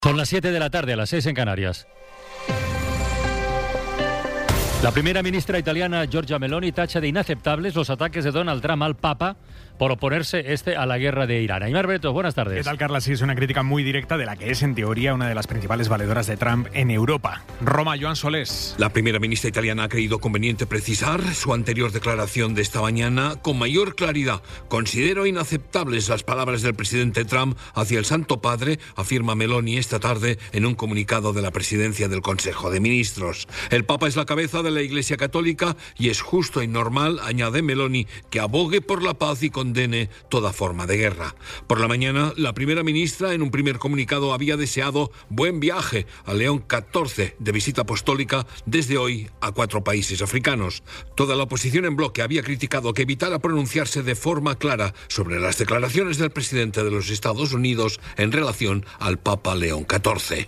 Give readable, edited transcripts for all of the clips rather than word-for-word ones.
Son las 7 de la tarde, a las 6 en Canarias. La primera ministra italiana, Giorgia Meloni, tacha de inaceptables los ataques de Donald Trump al Papa por oponerse a la guerra de Irán. Aimar Bretos, buenas tardes. ¿Qué tal, Carla? Sí, es una crítica muy directa de la que es, en teoría, una de las principales valedoras de Trump en Europa. Roma, Joan Solés. La primera ministra italiana ha creído conveniente precisar su anterior declaración de esta mañana con mayor claridad. Considero inaceptables las palabras del presidente Trump hacia el Santo Padre, afirma Meloni esta tarde en un comunicado de la presidencia del Consejo de Ministros. El Papa es la cabeza de la Iglesia Católica y es justo y normal, añade Meloni, que abogue por la paz y condene toda forma de guerra. Por la mañana, la primera ministra en un primer comunicado había deseado buen viaje a León XIV de visita apostólica desde hoy a 4 países africanos. Toda la oposición en bloque había criticado que evitara pronunciarse de forma clara sobre las declaraciones del presidente de los Estados Unidos en relación al Papa León XIV.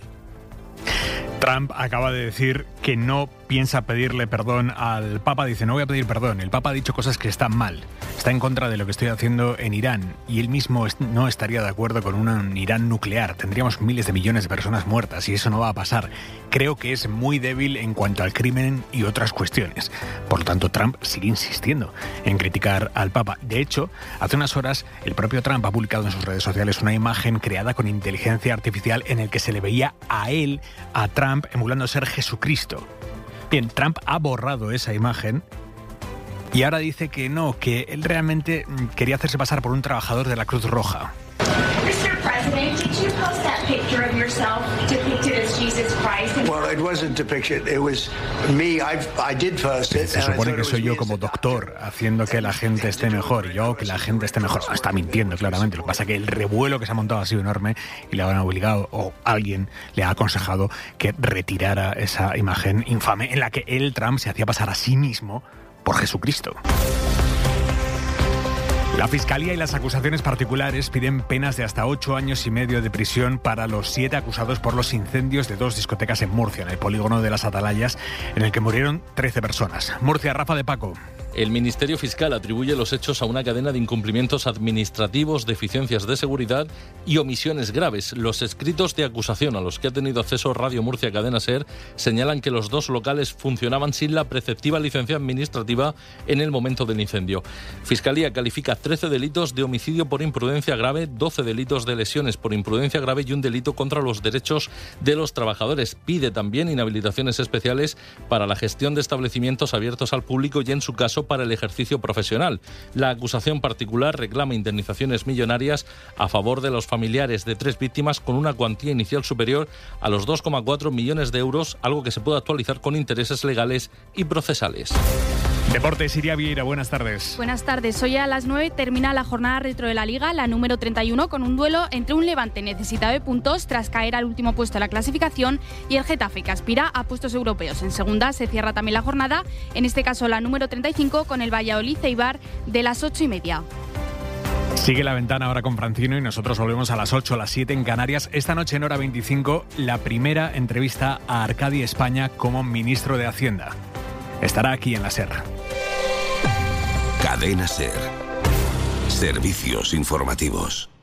Trump acaba de decir que no piensa pedirle perdón al Papa. Dice, no voy a pedir perdón. El Papa ha dicho cosas que están mal. Está en contra de lo que estoy haciendo en Irán. Y él mismo no estaría de acuerdo con un Irán nuclear. Tendríamos miles de millones de personas muertas y eso no va a pasar. Creo que es muy débil en cuanto al crimen y otras cuestiones. Por lo tanto, Trump sigue insistiendo en criticar al Papa. De hecho, hace unas horas, el propio Trump ha publicado en sus redes sociales una imagen creada con inteligencia artificial en el que se le veía a él, a Trump, emulando ser Jesucristo. Bien, Trump ha borrado esa imagen y ahora dice que no, que él realmente quería hacerse pasar por un trabajador de la Cruz Roja. Mr. President, did you post that picture of yourself depicted as Jesus Christ? Well, it wasn't depicted. It was me. I did post it. Se supone que soy yo como doctor haciendo que la gente esté mejor. Y yo hago que la gente esté mejor. Está mintiendo, claramente. Lo que pasa es que el revuelo que se ha montado ha sido enorme y le han obligado, o alguien le ha aconsejado que retirara esa imagen infame en la que él, Trump, se hacía pasar a sí mismo por Jesucristo. La Fiscalía y las acusaciones particulares piden penas de hasta 8 años y medio de prisión para los 7 acusados por los incendios de 2 discotecas en Murcia, en el polígono de las Atalayas, en el que murieron 13 personas. Murcia, Rafa de Paco. El Ministerio Fiscal atribuye los hechos a una cadena de incumplimientos administrativos, deficiencias de seguridad y omisiones graves. Los escritos de acusación a los que ha tenido acceso Radio Murcia Cadena Ser señalan que los 2 locales funcionaban sin la preceptiva licencia administrativa en el momento del incendio. Fiscalía califica 13 delitos de homicidio por imprudencia grave, 12 delitos de lesiones por imprudencia grave y un delito contra los derechos de los trabajadores. Pide también inhabilitaciones especiales para la gestión de establecimientos abiertos al público y, en su caso, para el ejercicio profesional. La acusación particular reclama indemnizaciones millonarias a favor de los familiares de 3 víctimas con una cuantía inicial superior a los 2,4 millones de euros, algo que se puede actualizar con intereses legales y procesales. Deportes, Iria Vieira, buenas tardes. Buenas tardes. Hoy a las 9 termina la jornada retro de la Liga, la número 31, con un duelo entre un Levante necesitado de puntos tras caer al último puesto de la clasificación y el Getafe, que aspira a puestos europeos. En segunda se cierra también la jornada, en este caso la número 35, con el Valladolid-Eibar de las 8:30. Sigue La Ventana ahora con Francino y nosotros volvemos a las 8, a las 7 en Canarias. Esta noche en hora 25, la primera entrevista a Arcadi España como ministro de Hacienda. Estará aquí en la SER. Cadena SER. Servicios informativos.